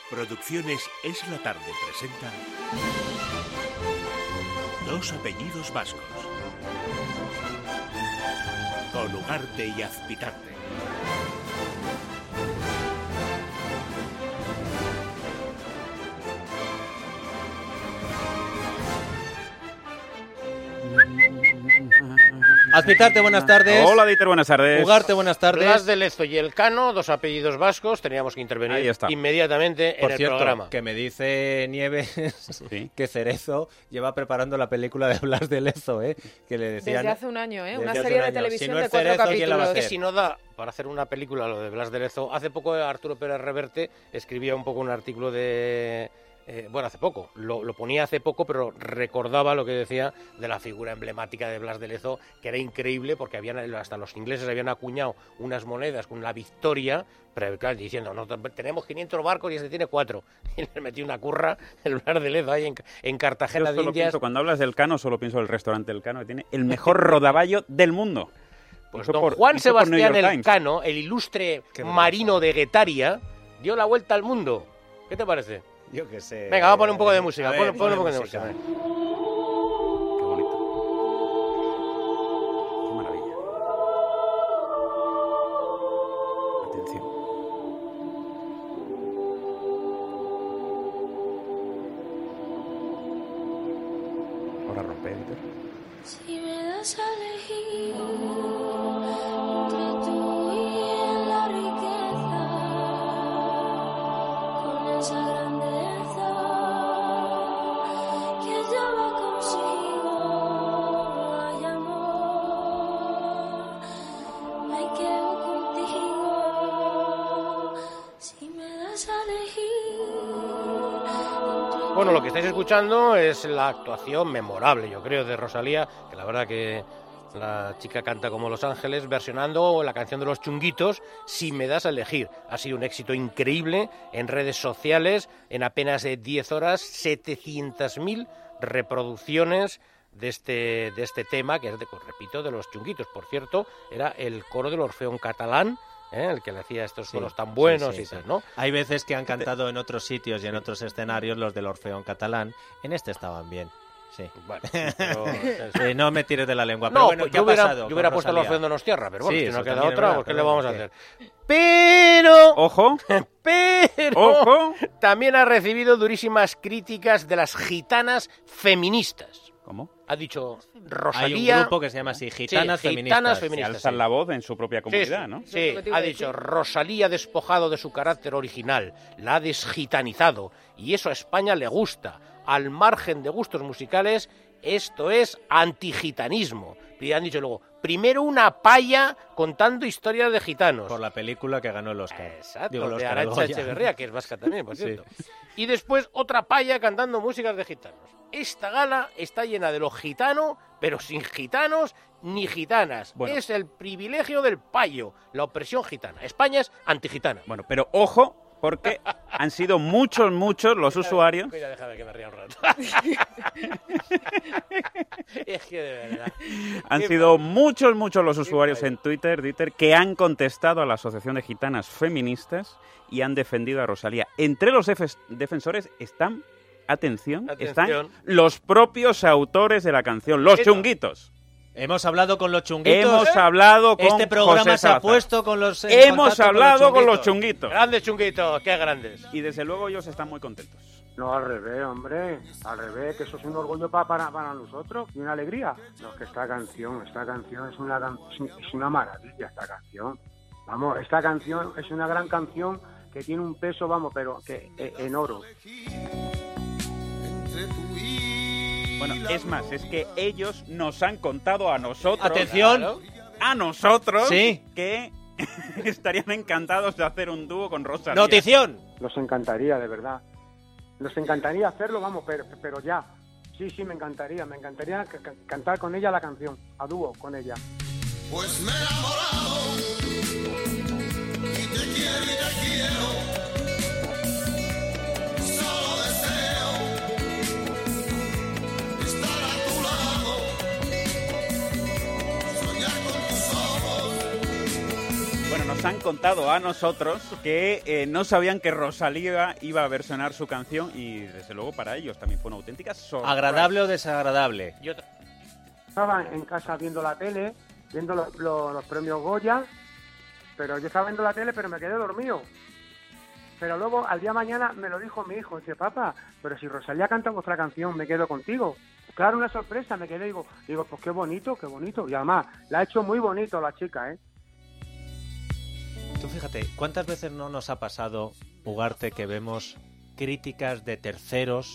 Producciones Es la Tarde presenta Dos apellidos vascos, con Ugarte y Azpitarte. Azpitarte, buenas tardes. Hola, Dieter, buenas tardes. Ugarte, buenas tardes. Blas de Lezo y Elcano, dos apellidos vascos, teníamos que intervenir inmediatamente Por en cierto, el programa. que me dice Nieves ¿Sí? que Cerezo lleva preparando la película de Blas de Lezo, que le decían... Desde hace un año, desde una hace serie un de año. televisión Si no de es 4 Cerezo, ¿quién la va a capítulos. hacer? Que si no da para hacer una película lo de Blas de Lezo, hace poco Arturo Pérez Reverte escribía un poco un artículo de... hace poco, lo ponía hace poco, pero recordaba lo que decía de la figura emblemática de Blas de Lezo, que era increíble porque hasta los ingleses habían acuñado unas monedas con la victoria, pero claro, diciendo, no, tenemos 500 barcos y este tiene 4. Y le metí una curra el Blas de Lezo ahí en Cartagena de Indias. Cuando hablas del Cano, solo pienso del restaurante del Cano, que tiene el mejor rodaballo del mundo. Pues Eso don Juan Sebastián New York Times. Elcano, el ilustre marino de Guetaria, dio la vuelta al mundo. ¿Qué te parece? Yo qué sé. Venga, vamos a poner un poco de música. A ver, Pon un poco de música. Qué bonito. Qué maravilla. Atención. Ahora rompe, Dieter. Si me das a elegir entre tú y la riqueza, con esa grandeza que lleva consigo, ay amor, me quedo contigo. Si me das a elegir. Bueno, lo que estáis escuchando es la actuación memorable, yo creo, de Rosalía, que la verdad que la chica canta como Los Ángeles, versionando la canción de Los Chunguitos, Si me das a elegir. Ha sido un éxito increíble en redes sociales, en apenas 10 horas, 700.000 reproducciones de este tema, que es, repito, de Los Chunguitos. Por cierto, era el coro del Orfeón Catalán, el que le hacía estos coros tan buenos y tal, ¿no? Hay veces que han cantado en otros sitios y en otros escenarios los del Orfeón Catalán. En este estaban bien. Sí. Bueno, pero, no me tires de la lengua. No, Pero bueno, pues ¿qué yo ha hubiera, pasado yo hubiera con puesto el Rosalía? Orfeón de Donostierra, pero bueno, Sí, si no eso queda también es otra, verdad, pues ¿qué le pero vamos a bueno, hacer? Pero ¡Ojo! Pero también ha recibido durísimas críticas de las gitanas feministas. ¿Cómo? Ha dicho Hay Rosalía... un grupo que se llama así, Gitanas Sí, Feministas. Gitanas Se Feministas. alzan la voz en su propia comunidad, sí, ¿no? Sí, Es lo que te iba ha a dicho, decir. Rosalía ha despojado de su carácter original, la ha desgitanizado, y eso a España le gusta. Al margen de gustos musicales, esto es antigitanismo. Y han dicho luego, primero una paya contando historias de gitanos. Por la película que ganó el Oscar. Exacto, Digo, el de Oscar, Arantxa Goya. Echeverría, que es vasca también, por Sí. cierto. Y después otra paya cantando músicas de gitanos. Esta gala está llena de lo gitano, pero sin gitanos ni gitanas. Bueno. Es el privilegio del payo, la opresión gitana. España es antigitana. Bueno, pero ojo, porque han sido muchos los usuarios. Cuida, déjame que me ría un rato. Es que de verdad. Han Qué sido muchos los usuarios fallo. en Twitter, Dieter, que han contestado a la Asociación de Gitanas Feministas y han defendido a Rosalía. Entre los defensores están, atención, están los propios autores de la canción, los Esto. chunguitos. Hemos hablado con los chunguitos. Hemos hablado con Este programa José se ha Salazar. puesto con los... en Hemos contacto hablado con los chunguitos. chunguitos. Grandes chunguitos, qué grandes. Y desde luego ellos están muy contentos. No, al revés, hombre, al revés, que eso es un orgullo para nosotros y una alegría. No, que esta canción es una maravilla, esta canción. Vamos, esta canción es una gran canción que tiene un peso, vamos, pero que en oro. Bueno, es más, es que ellos nos han contado a nosotros... Atención. Claro. A nosotros Sí. que estarían encantados de hacer un dúo con Rosalía. Notición. Nos encantaría, de verdad. Nos encantaría hacerlo, vamos, pero ya. Sí, me encantaría cantar con ella la canción, a dúo con ella. Pues me he enamorado y te quiero, solo deseo estar a tu lado, soñar con tus ojos. Bueno, nos han contado a nosotros que no sabían que Rosalía iba a versionar su canción y desde luego para ellos también fue una auténtica sorpresa. ¿Agradable o desagradable? Yo Estaba en casa viendo la tele, viendo los premios Goya, pero yo estaba viendo la tele, pero me quedé dormido. Pero luego, al día mañana, me lo dijo mi hijo. Dice, papá, pero si Rosalía canta vuestra canción, me quedo contigo. Claro, una sorpresa, me quedé, digo, pues qué bonito, qué bonito. Y además, la ha hecho muy bonito la chica, ¿eh? Tú fíjate, ¿cuántas veces no nos ha pasado, Ugarte, que vemos críticas de terceros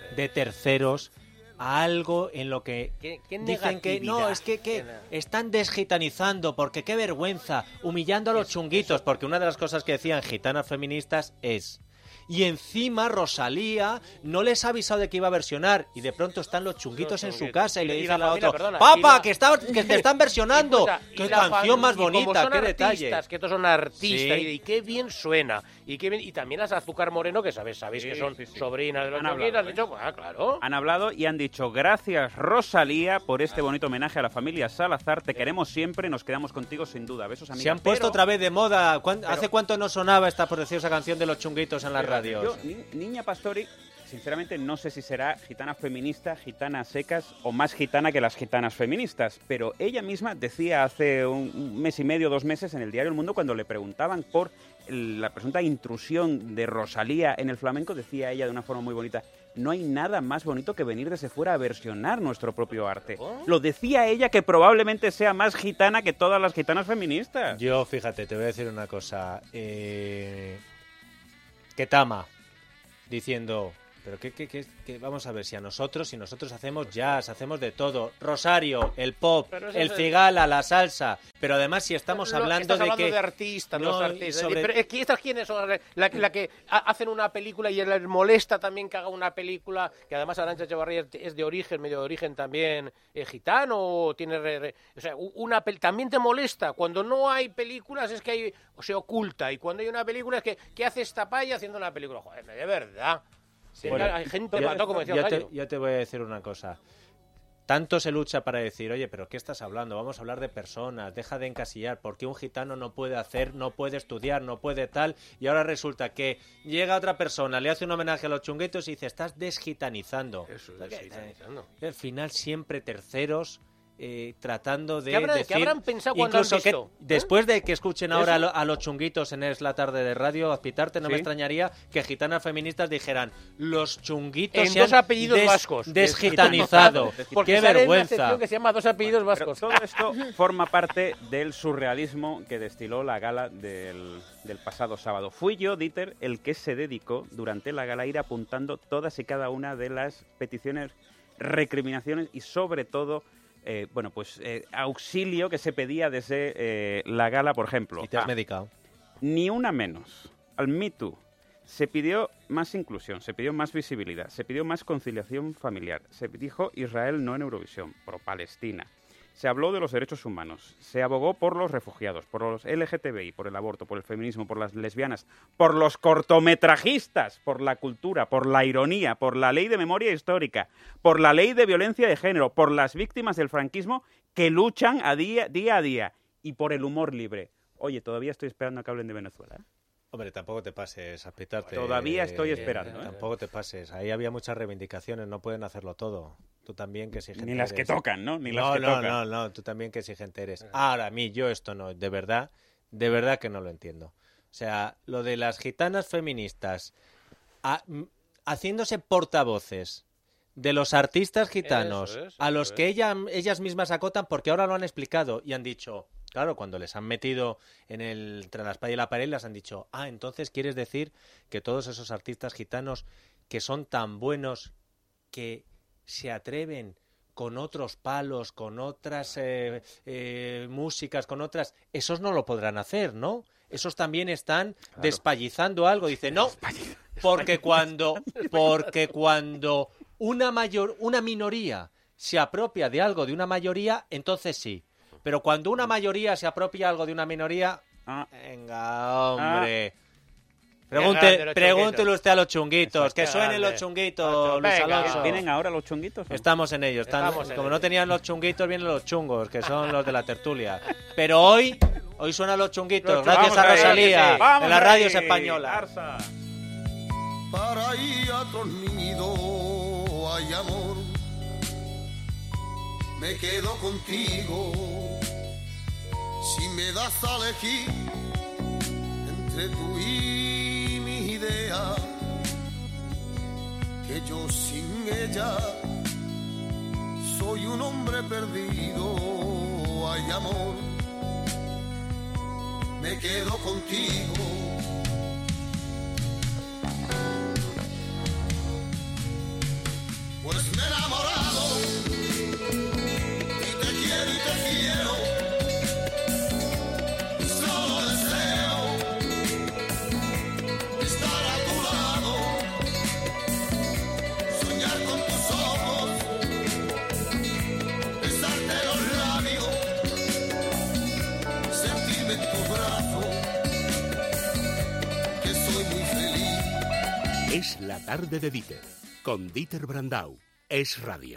a algo en lo que ¿Qué dicen que no, negatividad? es que están desgitanizando, porque qué vergüenza, humillando a los chunguitos, porque una de las cosas que decían gitanas feministas es... Y encima Rosalía no les ha avisado de que iba a versionar y de pronto están los chunguitos en su casa y le dicen a la otra, ¡Papá, que te están versionando! ¡Qué canción más bonita! ¡Qué detalle! Que estos son artistas Sí. y qué bien suena. Y también las Azúcar Moreno, que sabéis que son sobrinas de los Han hablado, chunguitos, han dicho, claro. Han hablado y han dicho, gracias Rosalía por este bonito homenaje a la familia Salazar, te queremos siempre, nos quedamos contigo sin duda. Besos, amiga. Se han puesto Pero otra vez de moda. ¿Hace cuánto no sonaba esta preciosa canción de los chunguitos en las radios? yo, Niña Pastori, sinceramente no sé si será gitana feminista, gitana secas o más gitana que las gitanas feministas, pero ella misma decía hace un mes y medio, 2 meses en el diario El Mundo, cuando le preguntaban por la presunta intrusión de Rosalía en el flamenco, decía ella de una forma muy bonita, no hay nada más bonito que venir desde fuera a versionar nuestro propio arte. Lo decía ella, que probablemente sea más gitana que todas las gitanas feministas. Yo, fíjate, te voy a decir una cosa. Ketama, diciendo... Pero que vamos a ver, si nosotros hacemos jazz, hacemos de todo, Rosario, el pop, el cigala, la salsa, pero además si estamos hablando de artistas, no, los artistas. sobre... Pero es que estas quiénes son la que hacen una película y les molesta también que haga una película, que además Arantxa Echevarría es de origen, medio de origen también gitano, tiene o sea, también te molesta cuando no hay películas, es que hay, o se oculta, y cuando hay una película es que hace esta paya haciendo una película, joder, de verdad. Sí, bueno, hay gente mató, como decía Gallo. Yo te voy a decir una cosa. Tanto se lucha para decir, oye, pero ¿qué estás hablando? Vamos a hablar de personas, deja de encasillar, porque un gitano no puede hacer, no puede estudiar, no puede tal, y ahora resulta que llega otra persona, le hace un homenaje a los chunguitos y dice, estás desgitanizando. Eso, desgitanizando. Al final siempre terceros... tratando de ¿Qué decir, habrán pensado cuando incluso han visto? que después de que escuchen ahora a los chunguitos en Es la tarde de radio, Azpitarte, no me extrañaría que gitanas feministas dijeran, los chunguitos en se dos han apellidos vascos. desgitanizado. Porque ¡Qué sale vergüenza! una sección que se llama Dos apellidos vascos. Pero todo esto forma parte del surrealismo que destiló la gala del pasado sábado. Fui yo, Dieter, el que se dedicó durante la gala a ir apuntando todas y cada una de las peticiones, recriminaciones y sobre todo auxilio que se pedía desde la gala, por ejemplo. ¿Y te has medicado? Ni una menos. Al Me Too se pidió más inclusión, se pidió más visibilidad, se pidió más conciliación familiar, se dijo Israel no en Eurovisión, pro Palestina. Se habló de los derechos humanos, se abogó por los refugiados, por los LGTBI, por el aborto, por el feminismo, por las lesbianas, por los cortometrajistas, por la cultura, por la ironía, por la ley de memoria histórica, por la ley de violencia de género, por las víctimas del franquismo que luchan día a día y por el humor libre. Oye, todavía estoy esperando a que hablen de Venezuela, ¿eh? Hombre, tampoco te pases, Azpitarte. Todavía estoy esperando, ¿eh? Tampoco te pases. Ahí había muchas reivindicaciones, no pueden hacerlo todo. Tú también que exigente Ni las eres. que tocan, ¿no? Ni las que tocan. No, tú también que exigente eres. Ahora, a mí, yo esto no, de verdad que no lo entiendo. O sea, lo de las gitanas feministas haciéndose portavoces de los artistas gitanos a los que ellas mismas acotan, porque ahora lo han explicado y han dicho... Claro, cuando les han metido entre la espalda y la pared, les han dicho, entonces quieres decir que todos esos artistas gitanos que son tan buenos que se atreven con otros palos, con otras músicas, con otras... Esos no lo podrán hacer, ¿no? Esos también están despallizando algo. Dice, no, porque cuando una minoría se apropia de algo de una mayoría, entonces sí. Pero cuando una mayoría se apropia algo de una minoría... Venga, hombre. Pregúntele usted a los chunguitos. Que suenen los chunguitos, Luis Alonso. ¿Vienen ahora los chunguitos? Estamos en ellos. Como no tenían los chunguitos, vienen los chungos, que son los de la tertulia. Pero hoy Hoy suenan los chunguitos, Los gracias chungos, a Rosalía, vamos en las ahí, radios españolas. Arza. Para ir a otro nido hay amor, me quedo contigo. Si me das a elegir entre tú y mi idea, que yo sin ella soy un hombre perdido. Ay, amor, me quedo contigo. Pues me he enamorado y te quiero. Solo deseo estar a tu lado, soñar con tus ojos, besarte los labios, sentirme en tu brazo, que soy muy feliz. Es la tarde de Dieter, con Dieter Brandau. Es radio.